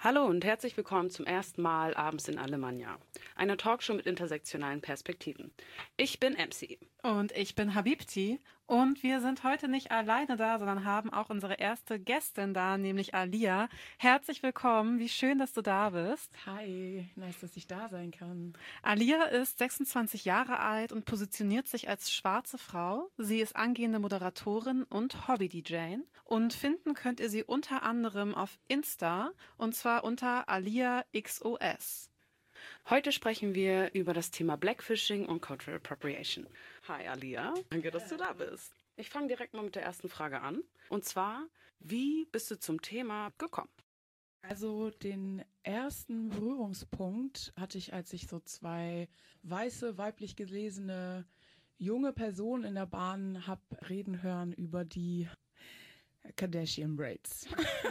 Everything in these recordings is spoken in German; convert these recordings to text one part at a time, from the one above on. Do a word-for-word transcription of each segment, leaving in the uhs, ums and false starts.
Hallo und herzlich willkommen zum ersten Mal abends in Alemannia, einer Talkshow mit intersektionalen Perspektiven. Ich bin M C. Und ich bin Habibti. Und wir sind heute nicht alleine da, sondern haben auch unsere erste Gästin da, nämlich Alia. Herzlich willkommen, wie schön, dass du da bist. Hi, nice, dass ich da sein kann. Alia ist sechsundzwanzig Jahre alt und positioniert sich als schwarze Frau. Sie ist angehende Moderatorin und Hobby-D J. Und finden könnt ihr sie unter anderem auf Insta, und zwar unter Alia X O S. Heute sprechen wir über das Thema Blackfishing und Cultural Appropriation. Hi Alia, danke, dass du da bist. Ich fange direkt mal mit der ersten Frage an. Und zwar, wie bist du zum Thema gekommen? Also den ersten Berührungspunkt hatte ich, als ich so zwei weiße, weiblich gelesene junge Personen in der Bahn habe reden hören über die Kardashian Braids.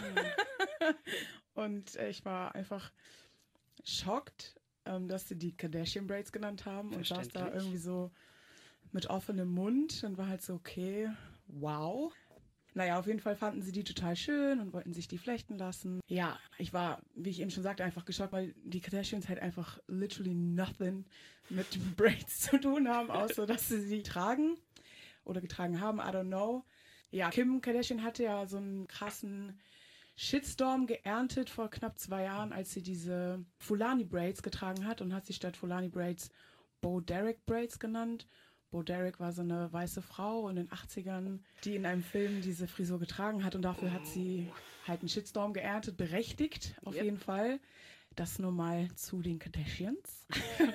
Und ich war einfach schockt, dass sie die Kardashian Braids genannt haben und saß da irgendwie so mit offenem Mund und war halt so, okay, wow. Naja, auf jeden Fall fanden sie die total schön und wollten sich die flechten lassen. Ja, ich war, wie ich eben schon sagte, einfach geschockt, weil die Kardashians halt einfach literally nothing mit Braids zu tun haben, außer dass sie sie tragen oder getragen haben, I don't know. Ja, Kim Kardashian hatte ja so einen krassen Shitstorm geerntet vor knapp zwei Jahren, als sie diese Fulani Braids getragen hat und hat sie statt Fulani Braids Bo Derek Braids genannt. Bo Derek war so eine weiße Frau in den achtzigern, die in einem Film diese Frisur getragen hat und dafür oh. hat sie halt einen Shitstorm geerntet, berechtigt auf yep. jeden Fall. Das nur mal zu den Kardashians.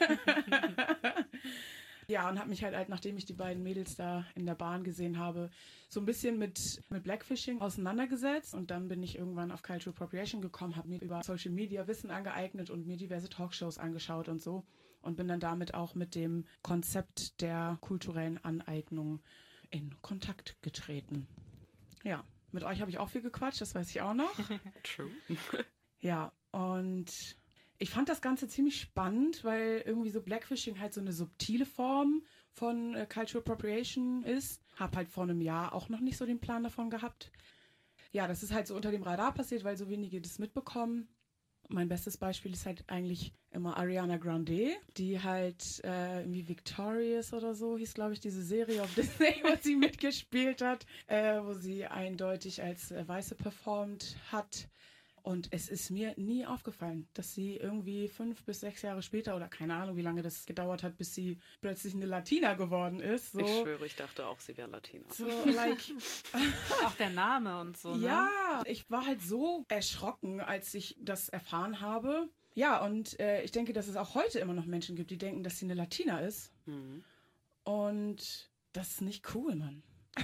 Ja, und habe mich halt, halt, nachdem ich die beiden Mädels da in der Bahn gesehen habe, so ein bisschen mit, mit Blackfishing auseinandergesetzt. Und dann bin ich irgendwann auf Cultural Appropriation gekommen, habe mir über Social Media Wissen angeeignet und mir diverse Talkshows angeschaut und so. Und bin dann damit auch mit dem Konzept der kulturellen Aneignung in Kontakt getreten. Ja, mit euch habe ich auch viel gequatscht, das weiß ich auch noch. True. Ja, und ich fand das Ganze ziemlich spannend, weil irgendwie so Blackfishing halt so eine subtile Form von äh, Cultural Appropriation ist. Hab halt vor einem Jahr auch noch nicht so den Plan davon gehabt. Ja, das ist halt so unter dem Radar passiert, weil so wenige das mitbekommen. Mein bestes Beispiel ist halt eigentlich immer Ariana Grande, die halt äh, irgendwie Victorious oder so hieß, glaube ich, diese Serie auf Disney, wo sie mitgespielt hat, äh, wo sie eindeutig als äh, Weiße performt hat. Und es ist mir nie aufgefallen, dass sie irgendwie fünf bis sechs Jahre später oder keine Ahnung, wie lange das gedauert hat, bis sie plötzlich eine Latina geworden ist. So. Ich schwöre, ich dachte auch, sie wäre Latina. So, like, auch der Name und so, ne? Ja, ich war halt so erschrocken, als ich das erfahren habe. Ja, und äh, ich denke, dass es auch heute immer noch Menschen gibt, die denken, dass sie eine Latina ist. Mhm. Und das ist nicht cool, Mann.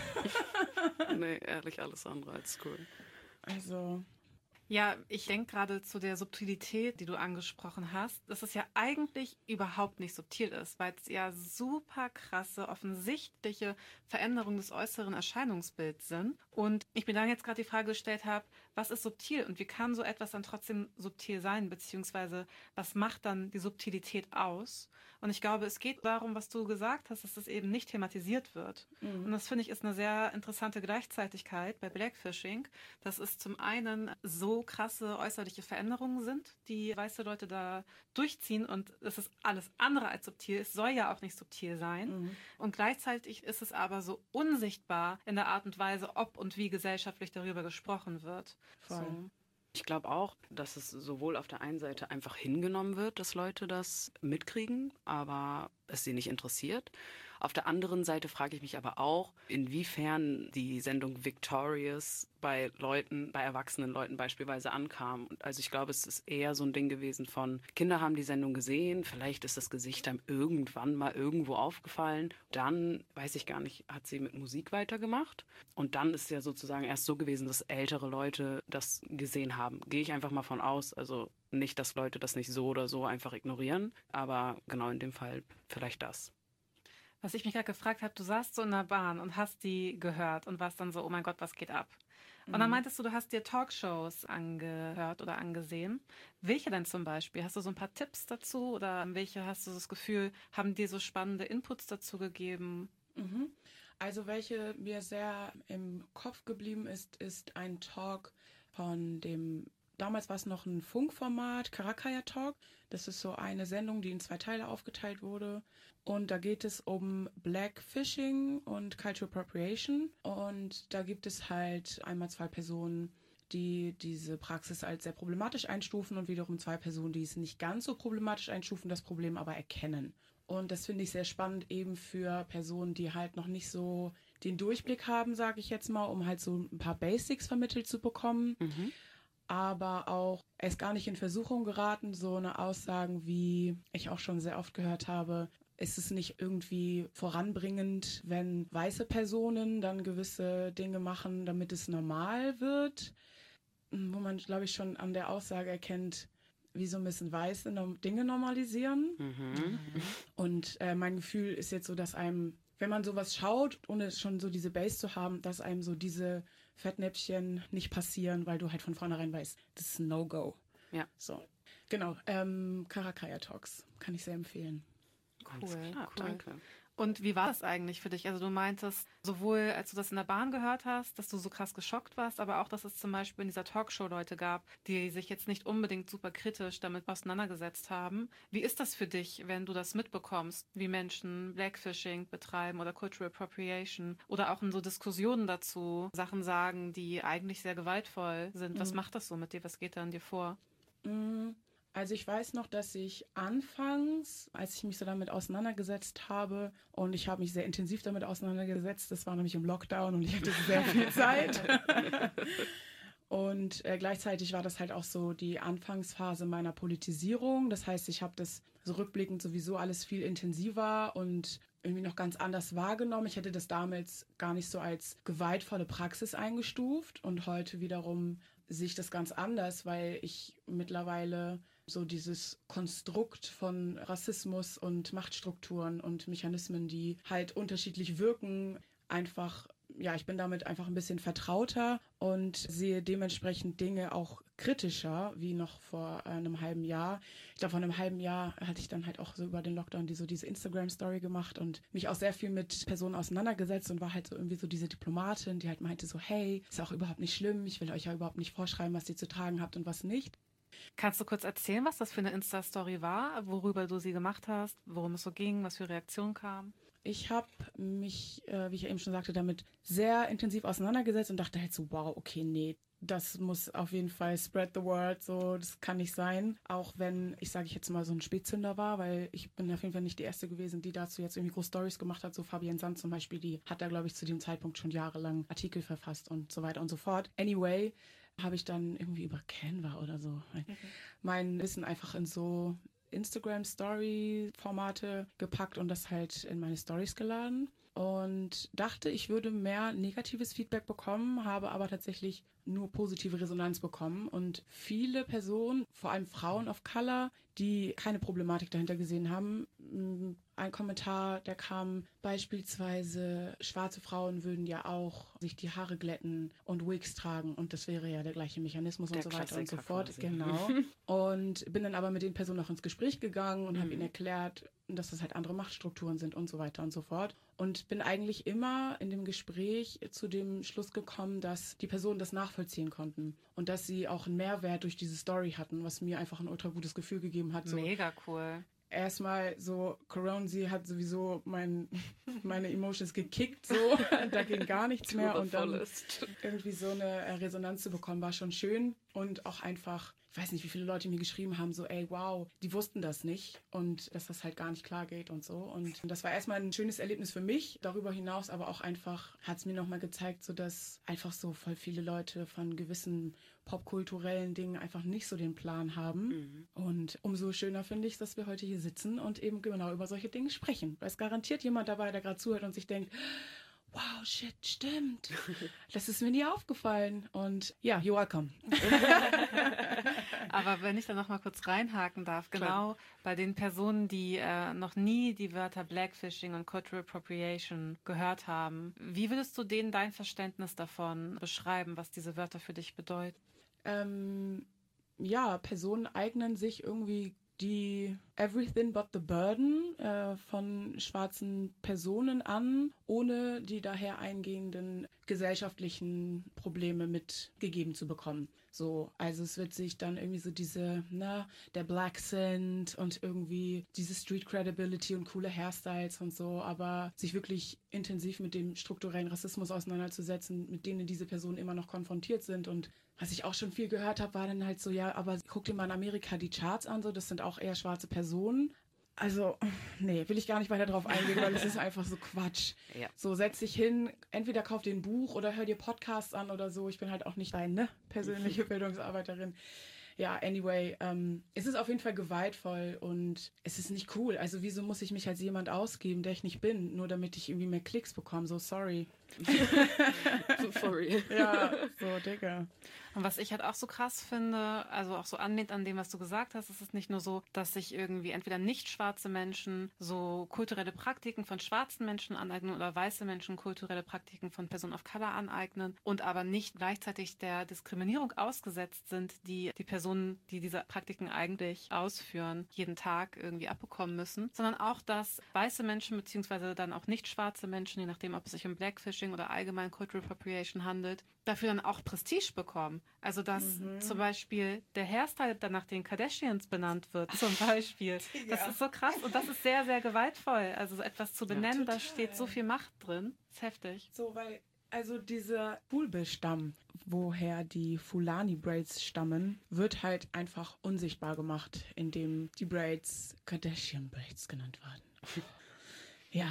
Nee, ehrlich, alles andere als cool. Also... Ja, ich denke gerade zu der Subtilität, die du angesprochen hast, dass es ja eigentlich überhaupt nicht subtil ist, weil es ja super krasse, offensichtliche Veränderungen des äußeren Erscheinungsbilds sind. Und ich mir dann jetzt gerade die Frage gestellt habe, was ist subtil und wie kann so etwas dann trotzdem subtil sein, beziehungsweise was macht dann die Subtilität aus? Und ich glaube, es geht darum, was du gesagt hast, dass das eben nicht thematisiert wird. Mhm. Und das finde ich ist eine sehr interessante Gleichzeitigkeit bei Blackfishing, dass es zum einen so krasse äußerliche Veränderungen sind, die weiße Leute da durchziehen und es ist alles andere als subtil. Es soll ja auch nicht subtil sein. Mhm. Und gleichzeitig ist es aber so unsichtbar in der Art und Weise, ob und wie gesellschaftlich darüber gesprochen wird. Voll. So. Ich glaube auch, dass es sowohl auf der einen Seite einfach hingenommen wird, dass Leute das mitkriegen, aber es sie nicht interessiert. Auf der anderen Seite frage ich mich aber auch, inwiefern die Sendung Victorious bei Leuten, bei erwachsenen Leuten beispielsweise ankam. Also ich glaube, es ist eher so ein Ding gewesen von, Kinder haben die Sendung gesehen, vielleicht ist das Gesicht dann irgendwann mal irgendwo aufgefallen. Dann, weiß ich gar nicht, hat sie mit Musik weitergemacht. Und dann ist es ja sozusagen erst so gewesen, dass ältere Leute das gesehen haben. Gehe ich einfach mal von aus, also nicht, dass Leute das nicht so oder so einfach ignorieren, aber genau in dem Fall vielleicht das. Was ich mich gerade gefragt habe, du saßt so in der Bahn und hast die gehört und warst dann so, oh mein Gott, was geht ab? Und dann meintest du, du hast dir Talkshows angehört oder angesehen. Welche denn zum Beispiel? Hast du so ein paar Tipps dazu oder welche hast du das Gefühl, haben dir so spannende Inputs dazu gegeben? Mhm. Also welche mir sehr im Kopf geblieben ist, ist ein Talk von dem damals war es noch ein Funkformat, Karakaya Talk. Das ist so eine Sendung, die in zwei Teile aufgeteilt wurde. Und da geht es um Blackfishing und Cultural Appropriation. Und da gibt es halt einmal zwei Personen, die diese Praxis als sehr problematisch einstufen und wiederum zwei Personen, die es nicht ganz so problematisch einstufen, das Problem aber erkennen. Und das finde ich sehr spannend eben für Personen, die halt noch nicht so den Durchblick haben, sage ich jetzt mal, um halt so ein paar Basics vermittelt zu bekommen. Mhm. Aber auch erst gar nicht in Versuchung geraten, so eine Aussagen, wie ich auch schon sehr oft gehört habe, ist es nicht irgendwie voranbringend, wenn weiße Personen dann gewisse Dinge machen, damit es normal wird, wo man, glaube ich, schon an der Aussage erkennt, wieso müssen Weiße Dinge normalisieren? Mhm. Und äh, mein Gefühl ist jetzt so, dass einem, wenn man sowas schaut, ohne schon so diese Base zu haben, dass einem so diese Fettnäpfchen nicht passieren, weil du halt von vornherein weißt, das ist ein No-Go. Ja. So, genau. Ähm, Karakaya Talks kann ich sehr empfehlen. Cool, klar, cool. Danke. Und wie war das eigentlich für dich? Also du meintest, sowohl als du das in der Bahn gehört hast, dass du so krass geschockt warst, aber auch, dass es zum Beispiel in dieser Talkshow Leute gab, die sich jetzt nicht unbedingt super kritisch damit auseinandergesetzt haben. Wie ist das für dich, wenn du das mitbekommst, wie Menschen Blackfishing betreiben oder Cultural Appropriation oder auch in so Diskussionen dazu Sachen sagen, die eigentlich sehr gewaltvoll sind? Mhm. Was macht das so mit dir? Was geht da in dir vor? Mhm. Also ich weiß noch, dass ich anfangs, als ich mich so damit auseinandergesetzt habe, und ich habe mich sehr intensiv damit auseinandergesetzt, das war nämlich im Lockdown und ich hatte sehr viel Zeit. Und äh, gleichzeitig war das halt auch so die Anfangsphase meiner Politisierung. Das heißt, ich habe das so rückblickend sowieso alles viel intensiver und irgendwie noch ganz anders wahrgenommen. Ich hätte das damals gar nicht so als gewaltvolle Praxis eingestuft und heute wiederum sehe ich das ganz anders, weil ich mittlerweile so dieses Konstrukt von Rassismus und Machtstrukturen und Mechanismen, die halt unterschiedlich wirken, einfach, ja, ich bin damit einfach ein bisschen vertrauter und sehe dementsprechend Dinge auch kritischer, wie noch vor einem halben Jahr. Ich glaube, vor einem halben Jahr hatte ich dann halt auch so über den Lockdown die, so diese Instagram-Story gemacht und mich auch sehr viel mit Personen auseinandergesetzt und war halt so irgendwie so diese Diplomatin, die halt meinte so, hey, ist auch überhaupt nicht schlimm, ich will euch ja überhaupt nicht vorschreiben, was ihr zu tragen habt und was nicht. Kannst du kurz erzählen, was das für eine Insta-Story war, worüber du sie gemacht hast, worum es so ging, was für Reaktionen kamen? Ich habe mich, äh, wie ich ja eben schon sagte, damit sehr intensiv auseinandergesetzt und dachte halt so, wow, okay, nee, das muss auf jeden Fall spread the word, so, das kann nicht sein. Auch wenn ich, sage ich jetzt mal, so ein Spätzünder war, weil ich bin auf jeden Fall nicht die Erste gewesen, die dazu jetzt irgendwie groß Stories gemacht hat. So Fabienne Sand zum Beispiel, die hat da, glaube ich, zu dem Zeitpunkt schon jahrelang Artikel verfasst und so weiter und so fort. Anyway, habe ich dann irgendwie über Canva oder so mein, mhm. mein Wissen einfach in so Instagram-Story-Formate gepackt und das halt in meine Stories geladen und dachte, ich würde mehr negatives Feedback bekommen, habe aber tatsächlich nur positive Resonanz bekommen und viele Personen, vor allem Frauen of Color, die keine Problematik dahinter gesehen haben. Ein Kommentar, der kam beispielsweise, schwarze Frauen würden ja auch sich die Haare glätten und Wigs tragen und das wäre ja der gleiche Mechanismus der und so weiter und so fort. Quasi. Genau. Und bin dann aber mit den Personen auch ins Gespräch gegangen und mhm. habe ihnen erklärt, dass das halt andere Machtstrukturen sind und so weiter und so fort. Und bin eigentlich immer in dem Gespräch zu dem Schluss gekommen, dass die Personen das nachvollziehen konnten und dass sie auch einen Mehrwert durch diese Story hatten, was mir einfach ein ultra gutes Gefühl gegeben hat. So, mega cool. Erstmal so, Coronzi hat sowieso mein, meine Emotions gekickt, so, da ging gar nichts mehr und dann irgendwie so eine Resonanz zu bekommen, war schon schön und auch einfach, ich weiß nicht, wie viele Leute mir geschrieben haben, so, ey, wow, die wussten das nicht und dass das halt gar nicht klar geht und so und das war erstmal ein schönes Erlebnis für mich, darüber hinaus aber auch einfach hat es mir nochmal gezeigt, so dass einfach so voll viele Leute von gewissen popkulturellen Dingen einfach nicht so den Plan haben. Mhm. Und umso schöner finde ich, dass wir heute hier sitzen und eben genau über solche Dinge sprechen. Weil es garantiert jemand dabei, der gerade zuhört und sich denkt, wow, shit, stimmt. Das ist mir nie aufgefallen. Und ja, you're welcome. Aber wenn ich da noch mal kurz reinhaken darf, genau Klar. bei den Personen, die äh, noch nie die Wörter Blackfishing und Cultural Appropriation gehört haben, wie würdest du denen dein Verständnis davon beschreiben, was diese Wörter für dich bedeuten? Ähm, ja, Personen eignen sich irgendwie die Everything But the Burden äh, von schwarzen Personen an, ohne die daher eingehenden gesellschaftlichen Probleme mitgegeben zu bekommen. So, also es wird sich dann irgendwie so diese, na, der Black Scent und irgendwie diese Street Credibility und coole Hairstyles und so, aber sich wirklich intensiv mit dem strukturellen Rassismus auseinanderzusetzen, mit denen diese Personen immer noch konfrontiert sind. Und was ich auch schon viel gehört habe, war dann halt so, ja, aber guck dir mal in Amerika die Charts an, so, das sind auch eher schwarze Personen. Also, nee, will ich gar nicht weiter drauf eingehen, weil es ist einfach so Quatsch. Ja. So, setz dich hin, entweder kauf dir ein Buch oder hör dir Podcasts an oder so. Ich bin halt auch nicht deine persönliche Bildungsarbeiterin. Ja, anyway, ähm, es ist auf jeden Fall gewaltvoll und es ist nicht cool. Also wieso muss ich mich als jemand ausgeben, der ich nicht bin, nur damit ich irgendwie mehr Klicks bekomme? So, sorry. So sorry. Ja, so, Digga. Und was ich halt auch so krass finde, also auch so anlehnt an dem, was du gesagt hast, ist es nicht nur so, dass sich irgendwie entweder nicht schwarze Menschen so kulturelle Praktiken von schwarzen Menschen aneignen oder weiße Menschen kulturelle Praktiken von Personen of Color aneignen und aber nicht gleichzeitig der Diskriminierung ausgesetzt sind, die die Personen, die diese Praktiken eigentlich ausführen, jeden Tag irgendwie abbekommen müssen, sondern auch, dass weiße Menschen beziehungsweise dann auch nicht schwarze Menschen, je nachdem, ob es sich um Blackfishing oder allgemein Cultural Appropriation handelt, dafür dann auch Prestige bekommen. Also dass mhm. zum Beispiel der Hairstyle dann nach den Kardashians benannt wird, zum Beispiel. Das ja. ist so krass und das ist sehr, sehr gewaltvoll. Also so etwas zu benennen, ja, da steht so viel Macht drin. Das ist heftig. So, weil also dieser Fulbe-Stamm, woher die Fulani-Braids stammen, wird halt einfach unsichtbar gemacht, indem die Braids Kardashian-Braids genannt werden. Ja.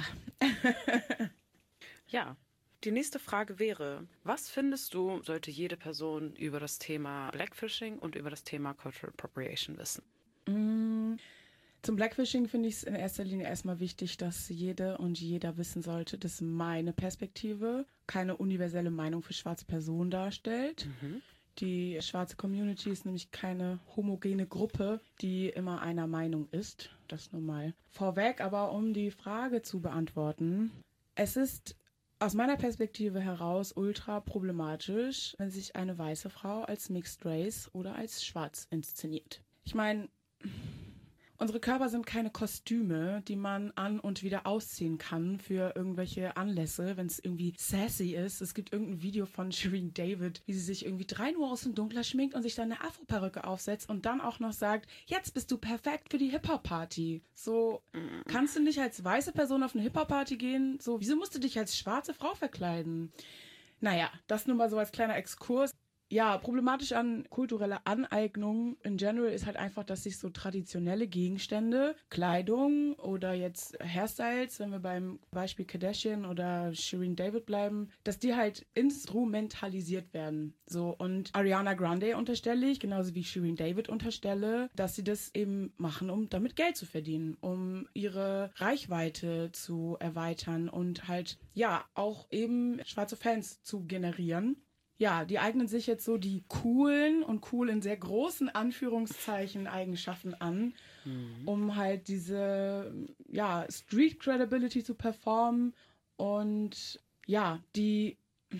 Ja. Die nächste Frage wäre, was findest du, sollte jede Person über das Thema Blackfishing und über das Thema Cultural Appropriation wissen? Mm, zum Blackfishing finde ich es in erster Linie erstmal wichtig, dass jede und jeder wissen sollte, dass meine Perspektive keine universelle Meinung für schwarze Personen darstellt. Mhm. Die schwarze Community ist nämlich keine homogene Gruppe, die immer einer Meinung ist. Das nur mal vorweg, aber um die Frage zu beantworten, es ist aus meiner Perspektive heraus ultra problematisch, wenn sich eine weiße Frau als Mixed Race oder als schwarz inszeniert. Ich meine, unsere Körper sind keine Kostüme, die man an- und wieder ausziehen kann für irgendwelche Anlässe, wenn es irgendwie sassy ist. Es gibt irgendein Video von Shirin David, wie sie sich irgendwie drei Uhr aus dem Dunkler schminkt und sich dann eine Afro-Perücke aufsetzt und dann auch noch sagt, jetzt bist du perfekt für die Hip-Hop-Party. So, kannst du nicht als weiße Person auf eine Hip-Hop-Party gehen? So, wieso musst du dich als schwarze Frau verkleiden? Naja, das nur mal so als kleiner Exkurs. Ja, problematisch an kultureller Aneignung in general ist halt einfach, dass sich so traditionelle Gegenstände, Kleidung oder jetzt Hairstyles, wenn wir beim Beispiel Kardashian oder Shirin David bleiben, dass die halt instrumentalisiert werden. So, und Ariana Grande unterstelle ich, genauso wie Shirin David unterstelle, dass sie das eben machen, um damit Geld zu verdienen, um ihre Reichweite zu erweitern und halt, ja, auch eben schwarze Fans zu generieren. Ja, die eignen sich jetzt so die coolen und cool in sehr großen Anführungszeichen Eigenschaften an, mhm. um halt diese, ja, Street Credibility zu performen. Und ja, die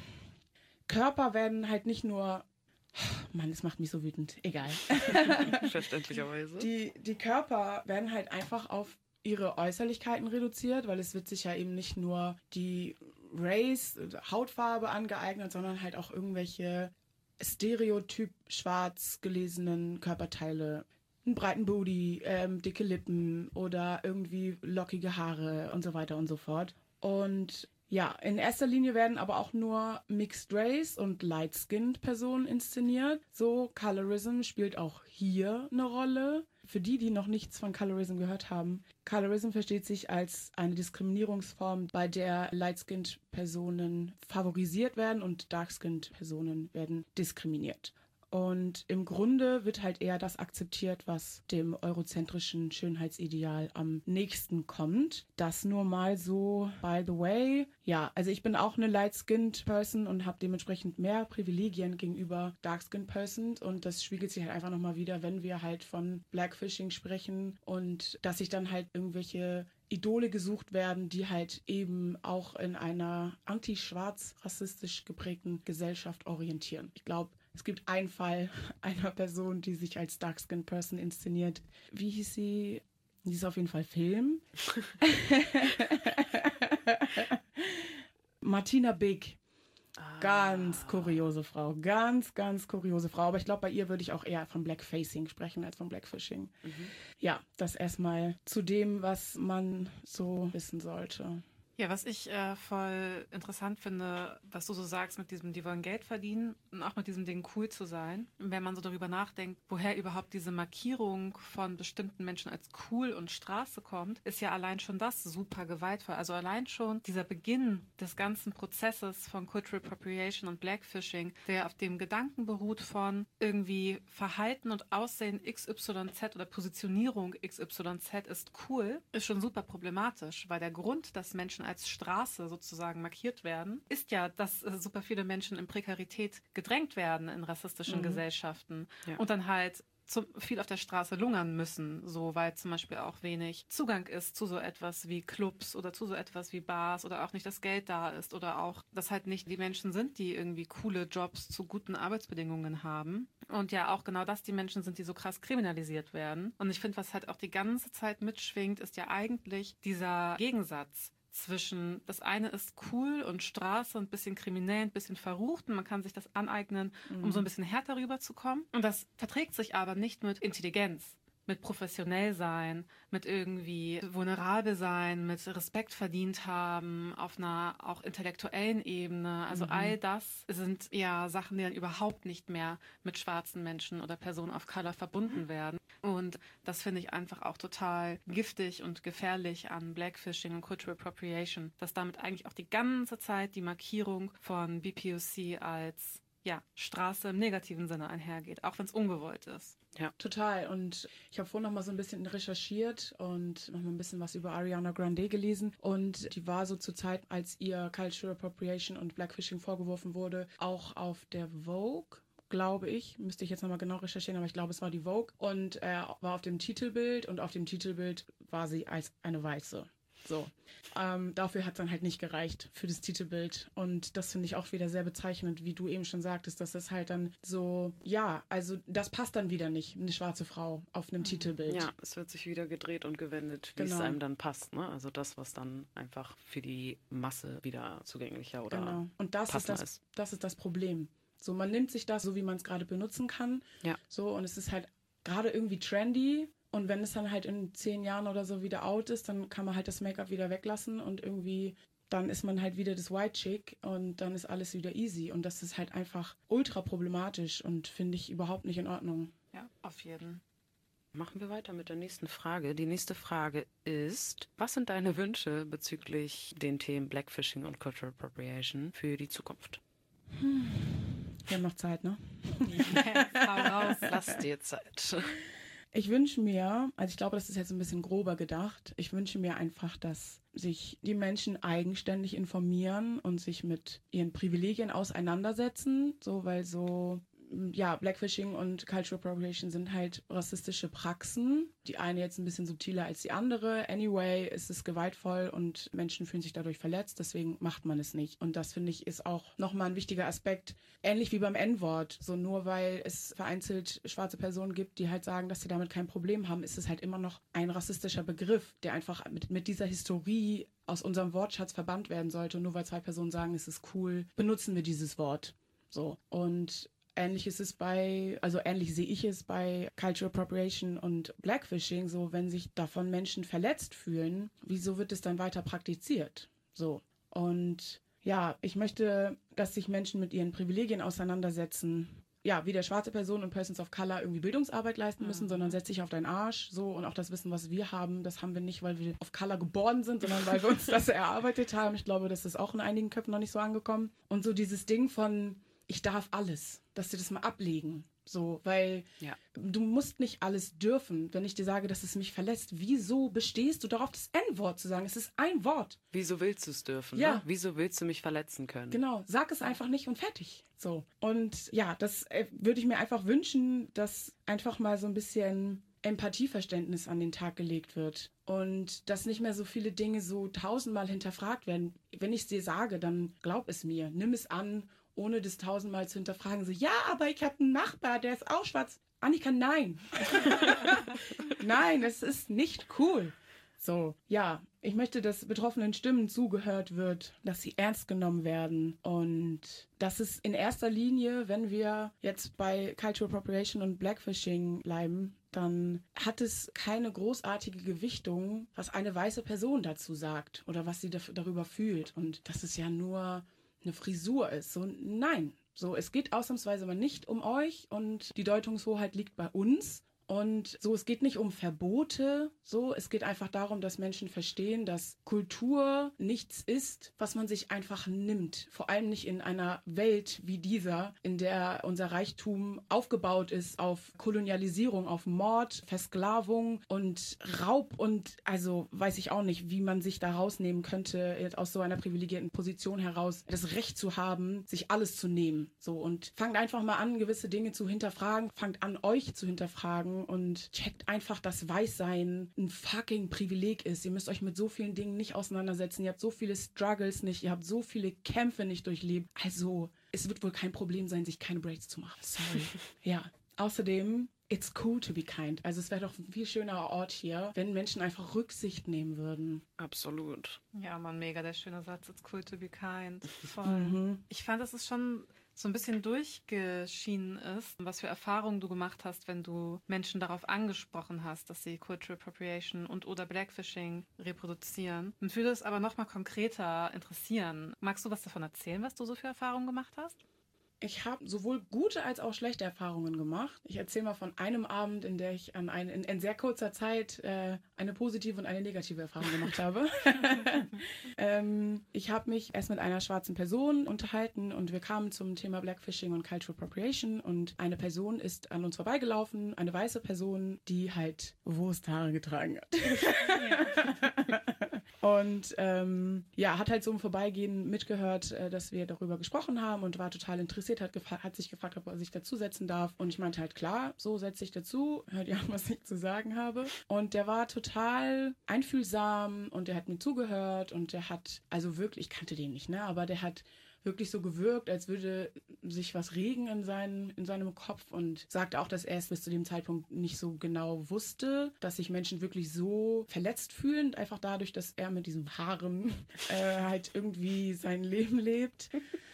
Körper werden halt nicht nur, Mann, das macht mich so wütend, egal. Verständlicherweise. Die, die Körper werden halt einfach auf ihre Äußerlichkeiten reduziert, weil es wird sich ja eben nicht nur die Race, Hautfarbe angeeignet, sondern halt auch irgendwelche stereotyp schwarz gelesenen Körperteile. Einen breiten Booty, ähm, dicke Lippen oder irgendwie lockige Haare und so weiter und so fort. Und ja, in erster Linie werden aber auch nur Mixed Race und Light-Skinned Personen inszeniert. So, Colorism spielt auch hier eine Rolle. Für die, die noch nichts von Colorism gehört haben, Colorism versteht sich als eine Diskriminierungsform, bei der Light-Skinned Personen favorisiert werden und Dark-Skinned Personen werden diskriminiert. Und im Grunde wird halt eher das akzeptiert, was dem eurozentrischen Schönheitsideal am nächsten kommt. Das nur mal so by the way. Ja, also ich bin auch eine light-skinned Person und habe dementsprechend mehr Privilegien gegenüber dark-skinned Persons. Und das spiegelt sich halt einfach nochmal wieder, wenn wir halt von Blackfishing sprechen und dass sich dann halt irgendwelche Idole gesucht werden, die halt eben auch in einer anti-schwarz rassistisch geprägten Gesellschaft orientieren. Ich glaube, es gibt einen Fall einer Person, die sich als Dark-Skinned Person inszeniert. Wie hieß sie? Die ist auf jeden Fall Film. Martina Big. Ganz kuriose Frau. Ganz, ganz kuriose Frau. Aber ich glaube, bei ihr würde ich auch eher von Blackfacing sprechen als von Blackfishing. Mhm. Ja, das erstmal zu dem, was man so wissen sollte. Ja, was ich äh, voll interessant finde, was du so sagst mit diesem, die wollen Geld verdienen und auch mit diesem Ding cool zu sein. Wenn man so darüber nachdenkt, woher überhaupt diese Markierung von bestimmten Menschen als cool und Straße kommt, ist ja allein schon das super gewaltvoll. Also allein schon dieser Beginn des ganzen Prozesses von Cultural Appropriation und Blackfishing, der auf dem Gedanken beruht von irgendwie Verhalten und Aussehen X Y Z oder Positionierung X Y Z ist cool, ist schon super problematisch, weil der Grund, dass Menschen als Straße sozusagen markiert werden, ist ja, dass äh, super viele Menschen in Prekarität gedrängt werden in rassistischen mhm. Gesellschaften ja. und dann halt zu, viel auf der Straße lungern müssen, so weil zum Beispiel auch wenig Zugang ist zu so etwas wie Clubs oder zu so etwas wie Bars oder auch nicht das Geld da ist oder auch, dass halt nicht die Menschen sind, die irgendwie coole Jobs zu guten Arbeitsbedingungen haben und ja auch genau das die Menschen sind, die so krass kriminalisiert werden. Und ich finde, was halt auch die ganze Zeit mitschwingt, ist ja eigentlich dieser Gegensatz zwischen, das eine ist cool und Straße und ein bisschen kriminell, ein bisschen verrucht und man kann sich das aneignen, um so ein bisschen härter rüberzukommen. Und das verträgt sich aber nicht mit Intelligenz, mit professionell sein, mit irgendwie vulnerabel sein, mit Respekt verdient haben, auf einer auch intellektuellen Ebene. Also mhm. all das sind ja Sachen, die dann überhaupt nicht mehr mit schwarzen Menschen oder Personen of Color verbunden werden. Und das finde ich einfach auch total giftig und gefährlich an Blackfishing und Cultural Appropriation, dass damit eigentlich auch die ganze Zeit die Markierung von B P O C als ja, Straße im negativen Sinne einhergeht, auch wenn es ungewollt ist. Ja, total. Und ich habe vorhin noch mal so ein bisschen recherchiert und noch mal ein bisschen was über Ariana Grande gelesen. Und die war so zur Zeit, als ihr Cultural Appropriation und Blackfishing vorgeworfen wurde, auch auf der Vogue, glaube ich. Müsste ich jetzt nochmal genau recherchieren, aber ich glaube, es war die Vogue. Und äh, war auf dem Titelbild und auf dem Titelbild war sie als eine Weiße. So. Ähm, dafür hat es dann halt nicht gereicht für das Titelbild. Und das finde ich auch wieder sehr bezeichnend, wie du eben schon sagtest, dass das halt dann so, ja, also das passt dann wieder nicht, eine schwarze Frau auf einem mhm. Titelbild. Ja, es wird sich wieder gedreht und gewendet, wie genau. es einem dann passt. Ne? Also das, was dann einfach für die Masse wieder zugänglicher oder genau. Und das ist das, ist. das ist das Problem. So, man nimmt sich das so, wie man es gerade benutzen kann. Ja. So, und es ist halt gerade irgendwie trendy. Und wenn es dann halt in zehn Jahren oder so wieder out ist, dann kann man halt das Make-up wieder weglassen und irgendwie, dann ist man halt wieder das White Chick und dann ist alles wieder easy. Und das ist halt einfach ultra problematisch und finde ich überhaupt nicht in Ordnung. Ja, auf jeden. Machen wir weiter mit der nächsten Frage. Die nächste Frage ist, was sind deine Wünsche bezüglich den Themen Blackfishing und Cultural Appropriation für die Zukunft? Hm. Wir haben noch Zeit, ne? Ja, hau raus. Lass dir Zeit. Ich wünsche mir, also ich glaube, das ist jetzt ein bisschen grober gedacht, ich wünsche mir einfach, dass sich die Menschen eigenständig informieren und sich mit ihren Privilegien auseinandersetzen, so, weil so, ja, Blackfishing und Cultural Appropriation sind halt rassistische Praxen. Die eine jetzt ein bisschen subtiler als die andere. Anyway, ist es gewaltvoll und Menschen fühlen sich dadurch verletzt, deswegen macht man es nicht. Und das, finde ich, ist auch nochmal ein wichtiger Aspekt, ähnlich wie beim En-Wort. So nur weil es vereinzelt schwarze Personen gibt, die halt sagen, dass sie damit kein Problem haben, ist es halt immer noch ein rassistischer Begriff, der einfach mit, mit dieser Historie aus unserem Wortschatz verbannt werden sollte. Und nur weil zwei Personen sagen, es ist cool, benutzen wir dieses Wort. So. Und ähnlich ist es bei, also ähnlich sehe ich es bei Cultural Appropriation und Blackfishing, so wenn sich davon Menschen verletzt fühlen, wieso wird es dann weiter praktiziert? So. Und ja, ich möchte, dass sich Menschen mit ihren Privilegien auseinandersetzen. Ja, wie der schwarze Personen und Persons of Color irgendwie Bildungsarbeit leisten müssen, mhm. sondern setz dich auf deinen Arsch. So, und auch das Wissen, was wir haben, das haben wir nicht, weil wir auf Color geboren sind, sondern weil wir uns das erarbeitet haben. Ich glaube, das ist auch in einigen Köpfen noch nicht so angekommen. Und so dieses Ding von ich darf alles, dass sie das mal ablegen. So, weil ja. du musst nicht alles dürfen. Wenn ich dir sage, dass es mich verletzt, wieso bestehst du darauf, das En-Wort zu sagen? Es ist ein Wort. Wieso willst du es dürfen? Ja. Ne? Wieso willst du mich verletzen können? Genau, sag es einfach nicht und fertig. So. Und ja, das äh, würde ich mir einfach wünschen, dass einfach mal so ein bisschen Empathieverständnis an den Tag gelegt wird und dass nicht mehr so viele Dinge so tausendmal hinterfragt werden. Wenn ich es dir sage, dann glaub es mir, nimm es an ohne das tausendmal zu hinterfragen. So, ja, aber ich habe einen Nachbar, der ist auch schwarz. Annika, nein. Nein, das ist nicht cool. So, ja, ich möchte, dass betroffenen Stimmen zugehört wird, dass sie ernst genommen werden und dass es in erster Linie, wenn wir jetzt bei Cultural Appropriation und Blackfishing bleiben, dann hat es keine großartige Gewichtung, was eine weiße Person dazu sagt oder was sie darüber fühlt und dass es ja nur eine Frisur ist. So, nein, so, es geht ausnahmsweise mal nicht um euch und die Deutungshoheit liegt bei uns. Und so, es geht nicht um Verbote, so, es geht einfach darum, dass Menschen verstehen, dass Kultur nichts ist, was man sich einfach nimmt. Vor allem nicht in einer Welt wie dieser, in der unser Reichtum aufgebaut ist auf Kolonialisierung, auf Mord, Versklavung und Raub und also weiß ich auch nicht, wie man sich da rausnehmen könnte, aus so einer privilegierten Position heraus, das Recht zu haben, sich alles zu nehmen. So, und fangt einfach mal an, gewisse Dinge zu hinterfragen, fangt an, euch zu hinterfragen und checkt einfach, dass Weißsein ein fucking Privileg ist. Ihr müsst euch mit so vielen Dingen nicht auseinandersetzen. Ihr habt so viele Struggles nicht. Ihr habt so viele Kämpfe nicht durchlebt. Also, es wird wohl kein Problem sein, sich keine Braids zu machen. Sorry. Ja. Außerdem, it's cool to be kind. Also, es wäre doch ein viel schönerer Ort hier, wenn Menschen einfach Rücksicht nehmen würden. Absolut. Ja, Mann, mega der schöne Satz. It's cool to be kind. Voll. Mhm. Ich fand, das ist schon so ein bisschen durchgeschienen ist, was für Erfahrungen du gemacht hast, wenn du Menschen darauf angesprochen hast, dass sie Cultural Appropriation und oder Blackfishing reproduzieren. Mich würde es aber noch mal konkreter interessieren. Magst du was davon erzählen, was du so für Erfahrungen gemacht hast? Ich habe sowohl gute als auch schlechte Erfahrungen gemacht. Ich erzähle mal von einem Abend, in der ich an ein, in, in sehr kurzer Zeit äh, eine positive und eine negative Erfahrung gemacht habe. ähm, ich habe mich erst mit einer schwarzen Person unterhalten und wir kamen zum Thema Blackfishing und Cultural Appropriation und eine Person ist an uns vorbeigelaufen, eine weiße Person, die halt Wursthaare getragen hat. Und ähm, ja, hat halt so im Vorbeigehen mitgehört, äh, dass wir darüber gesprochen haben und war total interessiert, hat, gefra- hat sich gefragt, ob er sich dazusetzen darf. Und ich meinte halt, klar, so setze ich dazu, hört ihr an, was ich zu sagen habe. Und der war total einfühlsam und der hat mir zugehört und der hat, also wirklich, ich kannte den nicht, ne, aber der hat wirklich so gewirkt, als würde sich was regen in, seinen, in seinem Kopf und sagte auch, dass er es bis zu dem Zeitpunkt nicht so genau wusste, dass sich Menschen wirklich so verletzt fühlen, einfach dadurch, dass er mit diesen Haaren äh, halt irgendwie sein Leben lebt.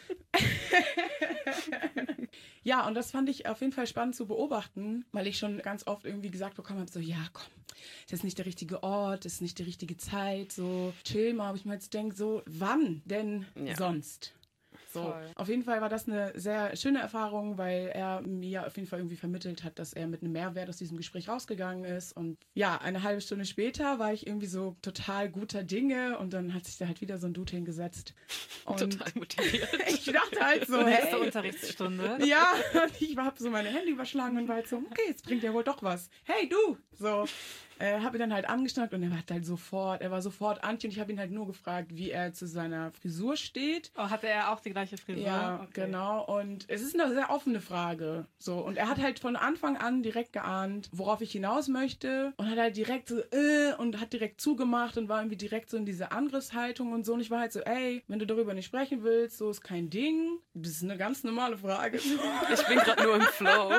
Ja, und das fand ich auf jeden Fall spannend zu beobachten, weil ich schon ganz oft irgendwie gesagt bekommen habe, so, ja, komm, das ist nicht der richtige Ort, das ist nicht die richtige Zeit, so, chill mal, aber ich mir jetzt denke, so, wann denn Ja. sonst? So, Voll. auf jeden Fall war das eine sehr schöne Erfahrung, weil er mir auf jeden Fall irgendwie vermittelt hat, dass er mit einem Mehrwert aus diesem Gespräch rausgegangen ist. Und ja, eine halbe Stunde später war ich irgendwie so total guter Dinge und dann hat sich da halt wieder so ein Dude hingesetzt. Und Total motiviert. ich dachte halt so, Nächste hey. Unterrichtsstunde. Ja, und ich habe so meine Hände überschlagen und war halt so, okay, jetzt bringt ja wohl doch was. Hey, du! So, äh, habe ihn dann halt angeschnackt und er war halt sofort, er war sofort anti und ich habe ihn halt nur gefragt, wie er zu seiner Frisur steht. Oh, hatte er auch die gleiche Frisur? Ja, Okay. genau. Und es ist eine sehr offene Frage. So, und er hat halt von Anfang an direkt geahnt, worauf ich hinaus möchte und hat halt direkt so, äh, und hat direkt zugemacht und war irgendwie direkt so in diese Angriffshaltung und so. Und ich war halt so, ey, wenn du darüber nicht sprechen willst, so ist kein Ding. Das ist eine ganz normale Frage. Ich bin gerade nur im Flow.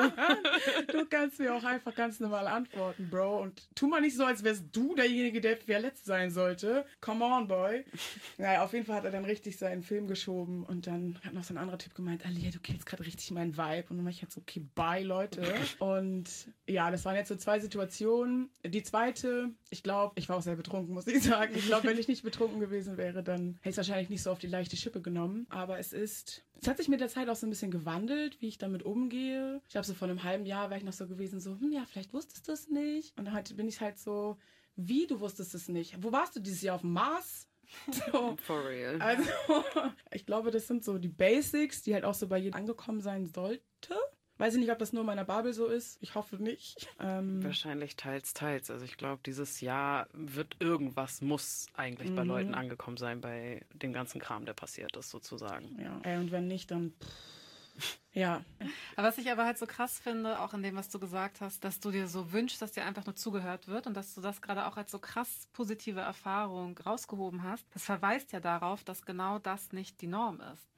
Du kannst mir auch einfach ganz normal antworten, Bro. Und tu mal nicht so, als wärst du derjenige, der verletzt sein sollte. Come on, boy. Naja, auf jeden Fall hat er dann richtig seinen Film geschoben. Und dann hat noch so ein anderer Typ gemeint, Alia, du killst gerade richtig meinen Vibe. Und dann war ich halt so, okay, bye, Leute. Und ja, das waren jetzt so zwei Situationen. Die zweite, ich glaube, ich war auch sehr betrunken, muss ich sagen. Ich glaube, wenn ich nicht betrunken gewesen wäre, dann hätte ich es wahrscheinlich nicht so auf die leichte Schippe genommen. Aber es ist... Es hat sich mit der Zeit auch so ein bisschen gewandelt, wie ich damit umgehe. Ich glaube, so vor einem halben Jahr war ich noch so gewesen, so, hm, ja, vielleicht wusstest du es nicht. Und dann halt bin ich halt so, wie, du wusstest es nicht? Wo warst du dieses Jahr, auf dem Mars? So. For real. Also, ich glaube, das sind so die Basics, die halt auch so bei jedem angekommen sein sollte. Weiß ich nicht, ob das nur in meiner Bubble so ist. Ich hoffe nicht. Ähm, Wahrscheinlich teils, teils. Also ich glaube, dieses Jahr wird irgendwas, muss eigentlich bei Mhm. Leuten angekommen sein, bei dem ganzen Kram, der passiert ist, sozusagen. ja, ey, und wenn nicht, dann... Pff. Ja, Aber was ich aber halt so krass finde, auch in dem, was du gesagt hast, dass du dir so wünschst, dass dir einfach nur zugehört wird und dass du das gerade auch als so krass positive Erfahrung rausgehoben hast, das verweist ja darauf, dass genau das nicht die Norm ist.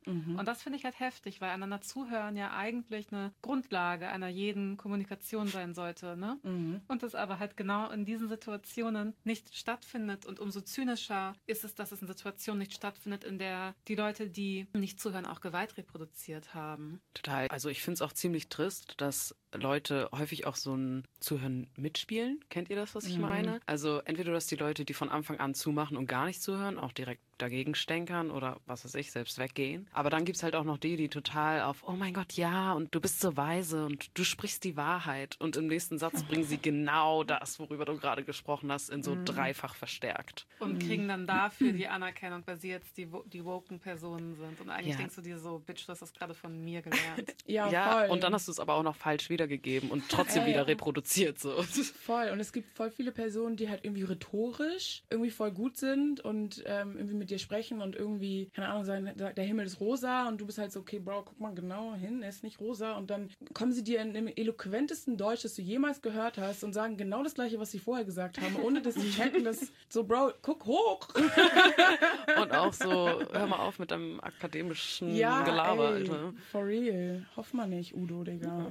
Mhm. Und das finde ich halt heftig, weil einander zuhören ja eigentlich eine Grundlage einer jeden Kommunikation sein sollte. Ne? Mhm. Und das aber halt genau in diesen Situationen nicht stattfindet. Und umso zynischer ist es, dass es in Situationen nicht stattfindet, in der die Leute, die nicht zuhören, auch Gewalt reproduziert haben. Total. Also ich finde es auch ziemlich trist, dass Leute häufig auch so ein Zuhören mitspielen. Kennt ihr das, was ich mhm. meine? Also entweder dass die Leute, die von Anfang an zumachen und gar nicht zuhören, auch direkt dagegen stänkern oder was weiß ich, selbst weggehen. Aber dann gibt es halt auch noch die, die total auf, oh mein Gott, ja, und du bist so weise und du sprichst die Wahrheit. Und im nächsten Satz bringen sie genau das, worüber du gerade gesprochen hast, in so mhm. dreifach verstärkt. Und kriegen dann dafür die Anerkennung, weil sie jetzt die, die woken Personen sind. Und eigentlich ja. denkst du dir so, Bitch, du hast das gerade von mir gelernt. ja, ja voll. Und dann hast du es aber auch noch falsch wiedergegeben und trotzdem Ey. wieder reproduziert. So. Voll. Und es gibt voll viele Personen, die halt irgendwie rhetorisch irgendwie voll gut sind und ähm, irgendwie mit dir sprechen und irgendwie, keine Ahnung, sagen, der Himmel ist rosa und du bist halt so, okay, Bro, guck mal genau hin, er ist nicht rosa. Und dann kommen sie dir in dem eloquentesten Deutsch, das du jemals gehört hast und sagen genau das Gleiche, was sie vorher gesagt haben, ohne dass sie checken, dass so, Bro, guck hoch. Und auch so, hör mal auf mit deinem akademischen ja, Gelaber, ey, Alter. For real. Hoff mal nicht, Udo, Digga.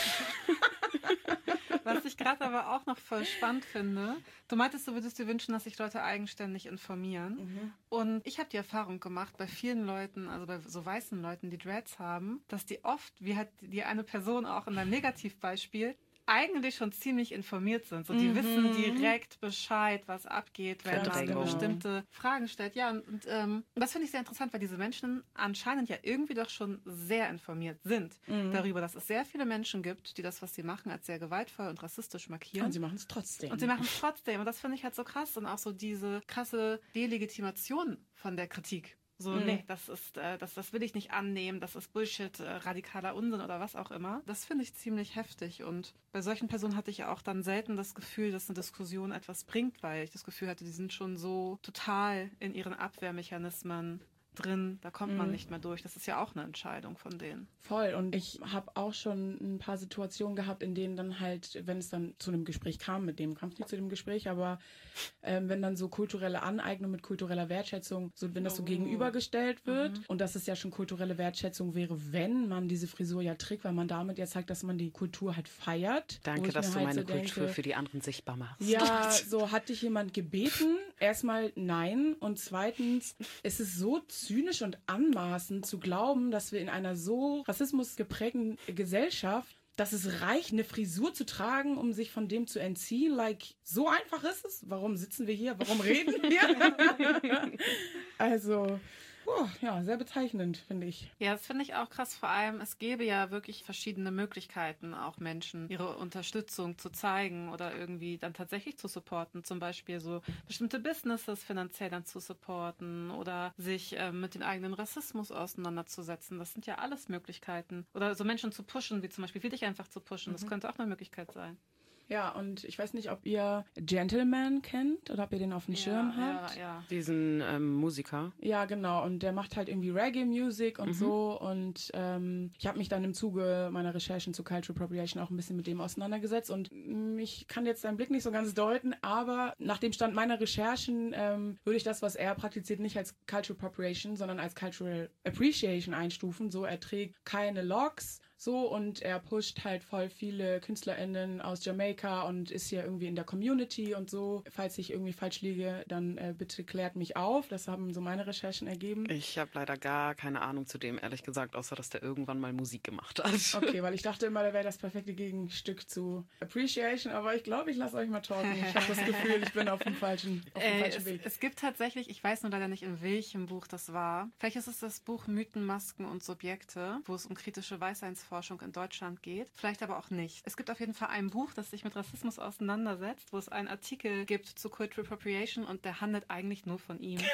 Was ich gerade aber auch noch voll spannend finde, du meintest, du würdest dir wünschen, dass sich Leute eigenständig informieren. Mhm. Und ich habe die Erfahrung gemacht, bei vielen Leuten, also bei so weißen Leuten, die Dreads haben, dass die oft, wie hat die eine Person auch in einem Negativbeispiel, eigentlich schon ziemlich informiert sind. So, die mhm. wissen direkt Bescheid, was abgeht, wenn man bestimmte Fragen stellt. Ja, und, und ähm, das finde ich sehr interessant, weil diese Menschen anscheinend ja irgendwie doch schon sehr informiert sind mhm. darüber, dass es sehr viele Menschen gibt, die das, was sie machen, als sehr gewaltvoll und rassistisch markieren. Und sie machen es trotzdem. Und sie machen es trotzdem. Und das finde ich halt so krass. Und auch so diese krasse Delegitimation von der Kritik. So, mhm. nee, das ist, äh, das, das will ich nicht annehmen, das ist Bullshit, äh, radikaler Unsinn oder was auch immer. Das finde ich ziemlich heftig und bei solchen Personen hatte ich ja auch dann selten das Gefühl, dass eine Diskussion etwas bringt, weil ich das Gefühl hatte, die sind schon so total in ihren Abwehrmechanismen drin, da kommt man mhm. nicht mehr durch. Das ist ja auch eine Entscheidung von denen. Voll. Und ich habe auch schon ein paar Situationen gehabt, in denen dann halt, wenn es dann zu einem Gespräch kam, mit dem kam es nicht zu dem Gespräch, aber ähm, wenn dann so kulturelle Aneignung mit kultureller Wertschätzung, so wenn das so oh. gegenübergestellt wird mhm. und dass es ja schon kulturelle Wertschätzung wäre, wenn man diese Frisur ja trägt, weil man damit ja zeigt, dass man die Kultur halt feiert. Danke, dass du halt meine so Kultur denke, für die anderen sichtbar machst. Ja, so hat dich jemand gebeten. Erstmal nein und zweitens, es ist so zynisch und anmaßend zu glauben, dass wir in einer so rassismusgeprägten Gesellschaft, dass es reicht, eine Frisur zu tragen, um sich von dem zu entziehen. Like, so einfach ist es. Warum sitzen wir hier? Warum reden wir? Also, oh, ja, sehr bezeichnend, finde ich. Ja, das finde ich auch krass. Vor allem, es gäbe ja wirklich verschiedene Möglichkeiten, auch Menschen ihre Unterstützung zu zeigen oder irgendwie dann tatsächlich zu supporten. Zum Beispiel so bestimmte Businesses finanziell dann zu supporten oder sich äh, mit dem eigenen Rassismus auseinanderzusetzen. Das sind ja alles Möglichkeiten. Oder so Menschen zu pushen, wie zum Beispiel wie dich einfach zu pushen. Das mhm. könnte auch eine Möglichkeit sein. Ja, und ich weiß nicht, ob ihr Gentleman kennt oder ob ihr den auf dem ja, Schirm habt. Ja, ja. Diesen ähm, Musiker. Ja, genau. Und der macht halt irgendwie Reggae-Music und mhm. so. Und ähm, ich habe mich dann im Zuge meiner Recherchen zu Cultural Appropriation auch ein bisschen mit dem auseinandergesetzt. Und mh, ich kann jetzt seinen Blick nicht so ganz deuten, aber nach dem Stand meiner Recherchen ähm, würde ich das, was er praktiziert, nicht als Cultural Appropriation, sondern als Cultural Appreciation einstufen. So, er trägt keine Locks. So, und er pusht halt voll viele KünstlerInnen aus Jamaika und ist hier irgendwie in der Community und so. Falls ich irgendwie falsch liege, dann äh, bitte klärt mich auf. Das haben so meine Recherchen ergeben. Ich habe leider gar keine Ahnung zu dem, ehrlich gesagt, außer dass der irgendwann mal Musik gemacht hat. Okay, weil ich dachte immer, der wäre das perfekte Gegenstück zu Appreciation, aber ich glaube, ich lasse euch mal talken. Ich habe das Gefühl, ich bin auf dem falschen, auf dem äh, falschen es, Weg. Es gibt tatsächlich, ich weiß nur leider nicht, in welchem Buch das war. Vielleicht ist es das Buch Mythen, Masken und Subjekte, wo es um kritische Weißseinsforschung in Deutschland geht. Vielleicht aber auch nicht. Es gibt auf jeden Fall ein Buch, das sich mit Rassismus auseinandersetzt, wo es einen Artikel gibt zu Cultural Appropriation und der handelt eigentlich nur von ihm.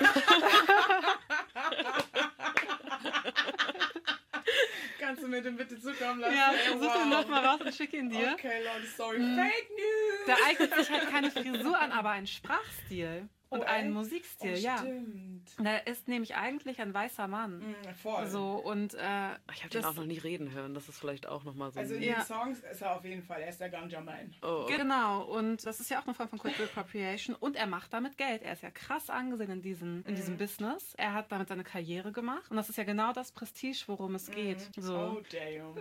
Kannst du mir den bitte zukommen lassen? Ja, hey, such wow. ihn nochmal raus und schick ihn dir. Okay, Leute, sorry. Mhm. Fake News! Da eignet sich halt keine Frisur an, aber ein Sprachstil. und Oh, einen echt? Musikstil, Oh, ja. stimmt. Er ist nämlich eigentlich ein weißer Mann. Mhm, voll. So, und äh, Ich habe den auch noch nie reden hören. Das ist vielleicht auch nochmal so Also in ein... den Ja. Songs ist er auf jeden Fall, er ist der Ganja Man. Oh. Genau, und das ist ja auch eine Form von Cultural Appropriation und er macht damit Geld. Er ist ja krass angesehen in diesem, in diesem Business. Er hat damit seine Karriere gemacht und das ist ja genau das Prestige, worum es geht. So. Oh, damn.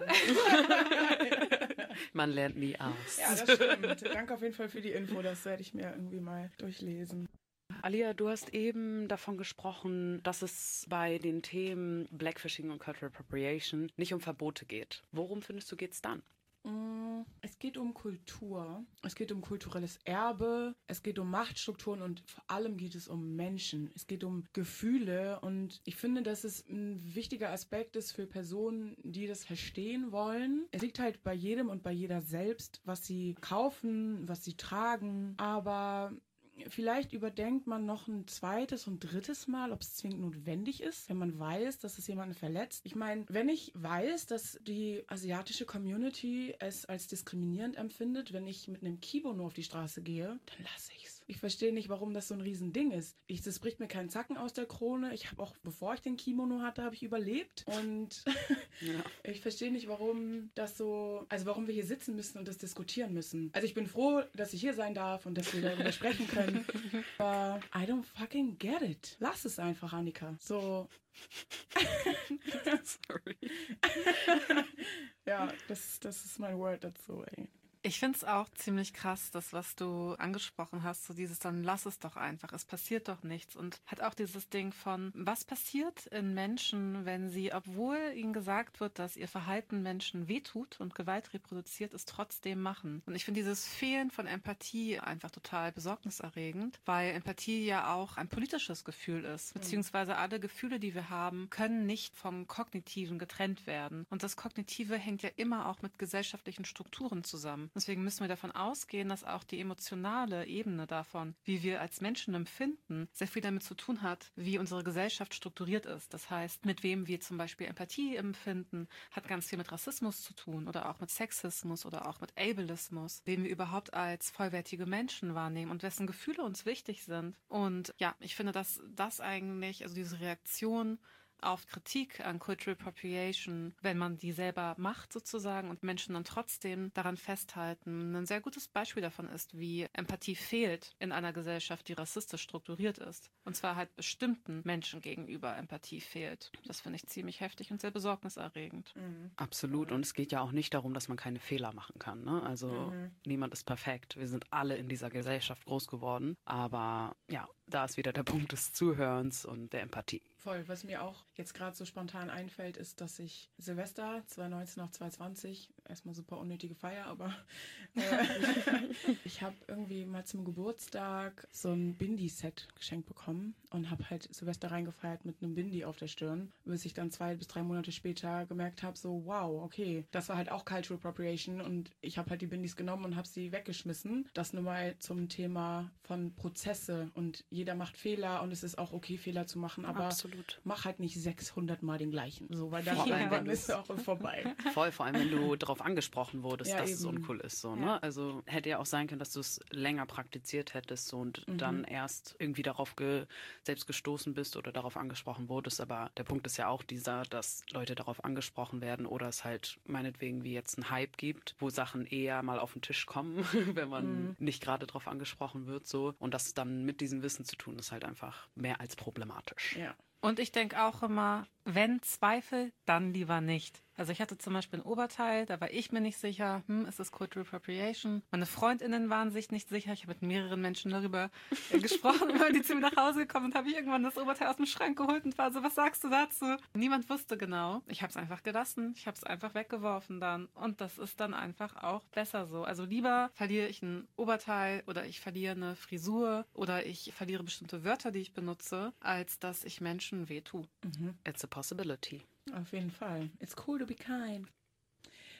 Man lernt nie aus. Ja, das stimmt. Danke auf jeden Fall für die Info, das werde ich mir irgendwie mal durchlesen. Alia, du hast eben davon gesprochen, dass es bei den Themen Blackfishing und Cultural Appropriation nicht um Verbote geht. Worum findest du, geht's dann? Es geht um Kultur, es geht um kulturelles Erbe, es geht um Machtstrukturen und vor allem geht es um Menschen. Es geht um Gefühle und ich finde, dass es ein wichtiger Aspekt ist für Personen, die das verstehen wollen. Es liegt halt bei jedem und bei jeder selbst, was sie kaufen, was sie tragen, aber vielleicht überdenkt man noch ein zweites und drittes Mal, ob es zwingend notwendig ist, wenn man weiß, dass es jemanden verletzt. Ich meine, wenn ich weiß, dass die asiatische Community es als diskriminierend empfindet, wenn ich mit einem Kimono auf die Straße gehe, dann lasse ich's. Ich verstehe nicht, warum das so ein Riesending ist. Ich, das bricht mir keinen Zacken aus der Krone. Ich habe auch, bevor ich den Kimono hatte, habe ich überlebt. Und Ja. ich verstehe nicht, warum das so, also warum wir hier sitzen müssen und das diskutieren müssen. Also ich bin froh, dass ich hier sein darf und dass wir darüber sprechen können. Aber I don't fucking get it. Lass es einfach, Annika. So. Sorry. Ja, das, das ist mein Word dazu, ey. Ich finde es auch ziemlich krass, das, was du angesprochen hast, so dieses dann lass es doch einfach, es passiert doch nichts und hat auch dieses Ding von, was passiert in Menschen, wenn sie, obwohl ihnen gesagt wird, dass ihr Verhalten Menschen wehtut und Gewalt reproduziert, es trotzdem machen. Und ich finde dieses Fehlen von Empathie einfach total besorgniserregend, weil Empathie ja auch ein politisches Gefühl ist, beziehungsweise alle Gefühle, die wir haben, können nicht vom Kognitiven getrennt werden. Und das Kognitive hängt ja immer auch mit gesellschaftlichen Strukturen zusammen. Deswegen müssen wir davon ausgehen, dass auch die emotionale Ebene davon, wie wir als Menschen empfinden, sehr viel damit zu tun hat, wie unsere Gesellschaft strukturiert ist. Das heißt, mit wem wir zum Beispiel Empathie empfinden, hat ganz viel mit Rassismus zu tun oder auch mit Sexismus oder auch mit Ableismus, wen wir überhaupt als vollwertige Menschen wahrnehmen und wessen Gefühle uns wichtig sind. Und ja, ich finde, dass das eigentlich, also diese Reaktion auf Kritik an Cultural Appropriation, wenn man die selber macht sozusagen und Menschen dann trotzdem daran festhalten, ein sehr gutes Beispiel davon ist, wie Empathie fehlt in einer Gesellschaft, die rassistisch strukturiert ist. Und zwar halt bestimmten Menschen gegenüber Empathie fehlt. Das finde ich ziemlich heftig und sehr besorgniserregend. Mhm. Absolut. Und es geht ja auch nicht darum, dass man keine Fehler machen kann. Ne? Also Mhm. niemand ist perfekt. Wir sind alle in dieser Gesellschaft groß geworden. Aber ja, da ist wieder der Punkt des Zuhörens und der Empathie. Voll. Was mir auch jetzt gerade so spontan einfällt, ist, dass ich Silvester zwanzig neunzehn auf zwanzig zwanzig, erstmal super unnötige Feier, aber äh, ich habe irgendwie mal zum Geburtstag so ein Bindi-Set geschenkt bekommen und habe halt Silvester reingefeiert mit einem Bindi auf der Stirn, bis ich dann zwei bis drei Monate später gemerkt habe, so wow, okay, das war halt auch Cultural Appropriation und ich habe halt die Bindis genommen und habe sie weggeschmissen. Das nur mal zum Thema von Prozesse und jeder macht Fehler und es ist auch okay, Fehler zu machen, aber Absolut. mach halt nicht sechshundert Mal den gleichen. So, weil dann Vor allem, irgendwann wenn ist es auch vorbei. Voll, vor allem, wenn du darauf angesprochen wurdest, Ja, dass es eben. uncool ist. So, ne? Ja. Also hätte ja auch sein können, dass du es länger praktiziert hättest so, und Mhm. dann erst irgendwie darauf ge selbst gestoßen bist oder darauf angesprochen wurdest. Aber der Punkt ist ja auch dieser, dass Leute darauf angesprochen werden oder es halt meinetwegen wie jetzt einen Hype gibt, wo Sachen eher mal auf den Tisch kommen, wenn man Mhm. nicht gerade darauf angesprochen wird. So. Und das dann mit diesem Wissen zu tun, ist halt einfach mehr als problematisch. Ja. Und ich denke auch immer, wenn Zweifel, dann lieber nicht. Also ich hatte zum Beispiel ein Oberteil, da war ich mir nicht sicher, hm, ist es Cultural Appropriation? Meine FreundInnen waren sich nicht sicher. Ich habe mit mehreren Menschen darüber äh, gesprochen, weil die zu mir nach Hause gekommen und habe ich irgendwann das Oberteil aus dem Schrank geholt und war so, was sagst du dazu? Niemand wusste genau. Ich habe es einfach gelassen. Ich habe es einfach weggeworfen dann. Und das ist dann einfach auch besser so. Also lieber verliere ich ein Oberteil oder ich verliere eine Frisur oder ich verliere bestimmte Wörter, die ich benutze, als dass ich Menschen wehtue. Mhm. It's a possibility. Auf jeden Fall. It's cool to be kind.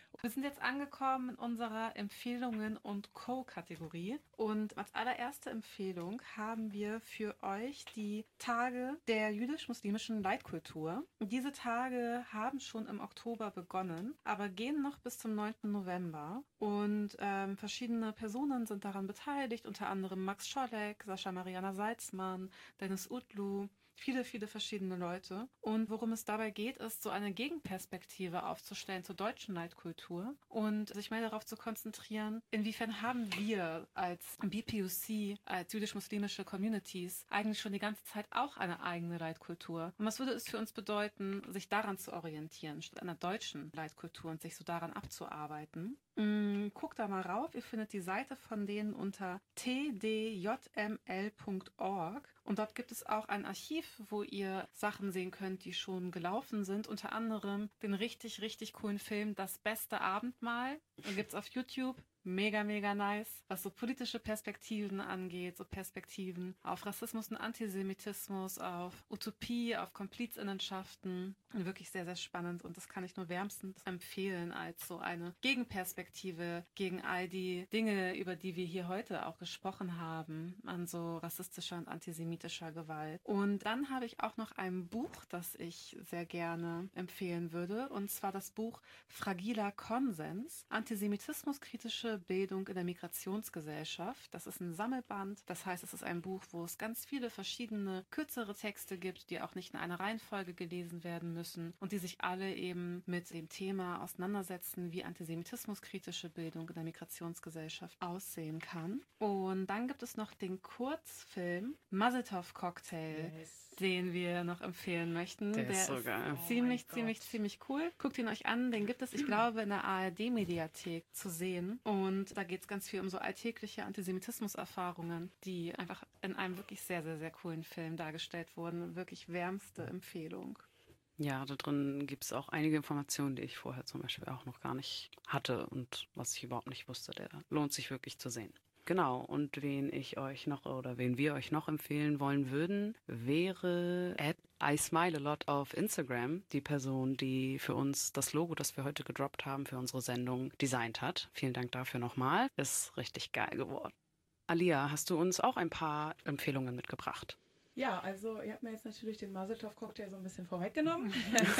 Wir sind jetzt angekommen in unserer Empfehlungen- und Co-Kategorie. Und als allererste Empfehlung haben wir für euch die Tage der jüdisch-muslimischen Leitkultur. Diese Tage haben schon im Oktober begonnen, aber gehen noch bis zum neunten November. Und ähm, verschiedene Personen sind daran beteiligt, unter anderem Max Scholleck, Sascha Mariana Salzmann, Dennis Utlu, viele, viele verschiedene Leute. Und worum es dabei geht, ist, so eine Gegenperspektive aufzustellen zur deutschen Leitkultur und sich mehr darauf zu konzentrieren, inwiefern haben wir als B P U C, als jüdisch-muslimische Communities, eigentlich schon die ganze Zeit auch eine eigene Leitkultur. Und was würde es für uns bedeuten, sich daran zu orientieren, statt einer deutschen Leitkultur und sich so daran abzuarbeiten? Mm, guckt da mal rauf. Ihr findet die Seite von denen unter t d j m l punkt org. Und dort gibt es auch ein Archiv, wo ihr Sachen sehen könnt, die schon gelaufen sind. Unter anderem den richtig, richtig coolen Film Das beste Abendmahl. Den gibt es auf YouTube. Mega, mega nice. Was so politische Perspektiven angeht, so Perspektiven auf Rassismus und Antisemitismus, auf Utopie, auf Komplizinnenschaften. Wirklich sehr, sehr spannend und das kann ich nur wärmstens empfehlen als so eine Gegenperspektive gegen all die Dinge, über die wir hier heute auch gesprochen haben, an so rassistischer und antisemitischer Gewalt. Und dann habe ich auch noch ein Buch, das ich sehr gerne empfehlen würde, und zwar das Buch Fragiler Konsens, Antisemitismuskritische Bildung in der Migrationsgesellschaft. Das ist ein Sammelband. Das heißt, es ist ein Buch, wo es ganz viele verschiedene kürzere Texte gibt, die auch nicht in einer Reihenfolge gelesen werden müssen und die sich alle eben mit dem Thema auseinandersetzen, wie antisemitismuskritische Bildung in der Migrationsgesellschaft aussehen kann. Und dann gibt es noch den Kurzfilm Mazeltov Cocktail, yes, den wir noch empfehlen möchten. Der, Der ist so ist geil. ziemlich, Oh ziemlich, ziemlich cool. Guckt ihn euch an. Den gibt es, ich glaube, in der A R D-Mediathek zu sehen. Und da geht es ganz viel um so alltägliche Antisemitismus-Erfahrungen, die einfach in einem wirklich sehr, sehr, sehr coolen Film dargestellt wurden. Wirklich wärmste Empfehlung. Ja, da drin gibt es auch einige Informationen, die ich vorher zum Beispiel auch noch gar nicht hatte und was ich überhaupt nicht wusste. Der lohnt sich wirklich zu sehen. Genau, und wen ich euch noch oder wen wir euch noch empfehlen wollen würden, wäre at I Smile a Lot auf Instagram, die Person, die für uns das Logo, das wir heute gedroppt haben, für unsere Sendung designt hat. Vielen Dank dafür nochmal. Ist richtig geil geworden. Alia, hast du uns auch ein paar Empfehlungen mitgebracht? Ja, also ihr habt mir jetzt natürlich den Mazeltov-Cocktail so ein bisschen vorweggenommen.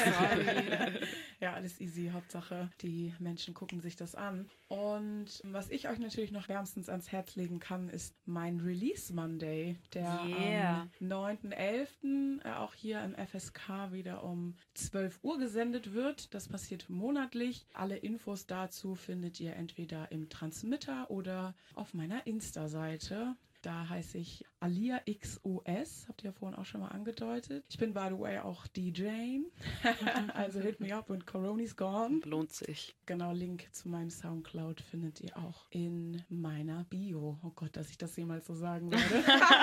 Sorry. Ja, alles easy. Hauptsache, die Menschen gucken sich das an. Und was ich euch natürlich noch wärmstens ans Herz legen kann, ist mein Release Monday, der Yeah. am neunten elften auch hier im F S K wieder um zwölf Uhr gesendet wird. Das passiert monatlich. Alle Infos dazu findet ihr entweder im Transmitter oder auf meiner Insta-Seite. Da heiße ich Alia X O S, habt ihr ja vorhin auch schon mal angedeutet. Ich bin, by the way, auch D J. Also hit me up und Coroni's gone. Lohnt sich. Genau, Link zu meinem Soundcloud findet ihr auch in meiner Bio. Oh Gott, dass ich das jemals so sagen werde.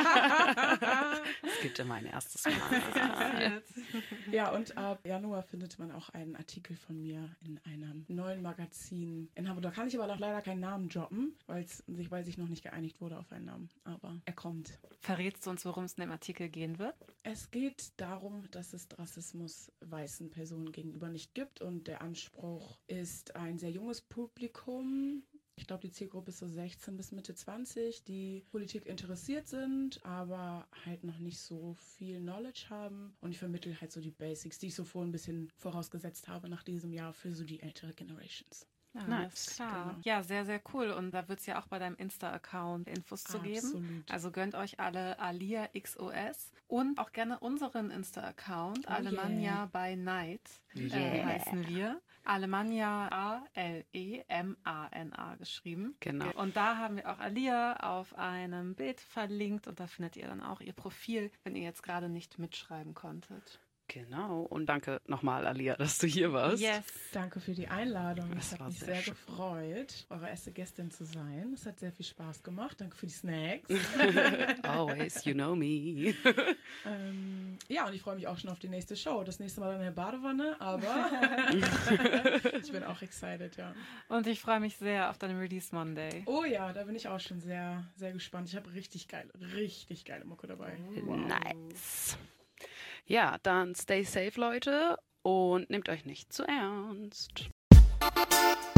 Es gibt immer ein erstes Mal. Ja, und ab Januar findet man auch einen Artikel von mir in einem neuen Magazin in Hamburg. Da kann ich aber noch leider keinen Namen droppen, weil es sich, weil sich noch nicht geeinigt wurde auf einen Namen. Aber er kommt. Verrätst du uns, worum es in dem Artikel gehen wird? Es geht darum, dass es Rassismus weißen Personen gegenüber nicht gibt und der Anspruch ist ein sehr junges Publikum. Ich glaube, die Zielgruppe ist so sechzehn bis Mitte zwanzig, die Politik interessiert sind, aber halt noch nicht so viel Knowledge haben. Und ich vermittle halt so die Basics, die ich so vorhin ein bisschen vorausgesetzt habe nach diesem Jahr für so die ältere Generations. Ja, Nice. klar. Genau. Ja, sehr, sehr cool. Und da wird es ja auch bei deinem Insta-Account Infos zu geben. Absolut. Also gönnt euch alle Alia X O S und auch gerne unseren Insta-Account, Oh Alemannia by Night, äh, Yeah. heißen wir. Alemannia, A L E M A N A geschrieben. Genau. Und da haben wir auch Alia auf einem Bild verlinkt und da findet ihr dann auch ihr Profil, wenn ihr jetzt gerade nicht mitschreiben konntet. Genau. Und danke nochmal, Alia, dass du hier warst. Yes. Danke für die Einladung. Das Es hat war mich sehr sehr schön. gefreut, eure erste Gästin zu sein. Es hat sehr viel Spaß gemacht. Danke für die Snacks. Always, you know me. ähm, ja, und ich freue mich auch schon auf die nächste Show. Das nächste Mal in der Badewanne, aber ich bin auch excited, ja. Und ich freue mich sehr auf deinen Release Monday. Oh ja, da bin ich auch schon sehr, sehr gespannt. Ich habe richtig geile, richtig geile Mucke dabei. Nice. Ja, dann stay safe, Leute, und nehmt euch nicht zu ernst.